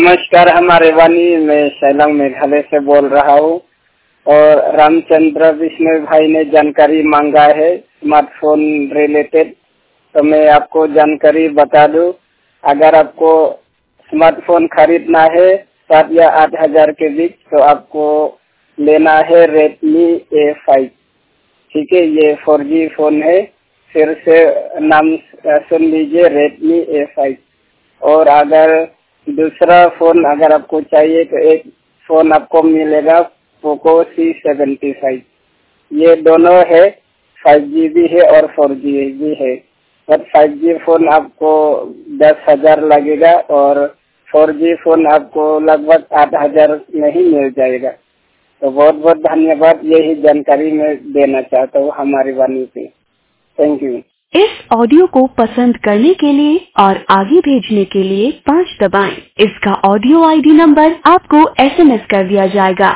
नमस्कार हमारे वाणी, मैं सैलंग मेघालय से बोल रहा हूँ और रामचंद्र विष्णु भाई ने जानकारी मांगा है स्मार्टफोन रिलेटेड, तो मैं आपको जानकारी बता दूं। अगर आपको स्मार्टफोन खरीदना है 7 या 8 हजार के बीच, तो आपको लेना है Redmi A5। ठीक है, ये 4G फोन है। फिर से नाम सुन लीजिए, Redmi A5। और अगर दूसरा फोन अगर आपको चाहिए तो एक फोन आपको मिलेगा पोको C75। ये दोनों है, 5G भी है और 4G भी है। पर 5G फोन आपको 10,000 लगेगा और 4G फोन आपको लगभग 8,000 में ही मिल जाएगा। तो बहुत बहुत धन्यवाद, यही जानकारी मैं देना चाहता हूँ हमारी वाणी पे। Thank you. इस ऑडियो को पसंद करने के लिए और आगे भेजने के लिए 5 दबाएं। इसका ऑडियो ID नंबर आपको SMS कर दिया जाएगा।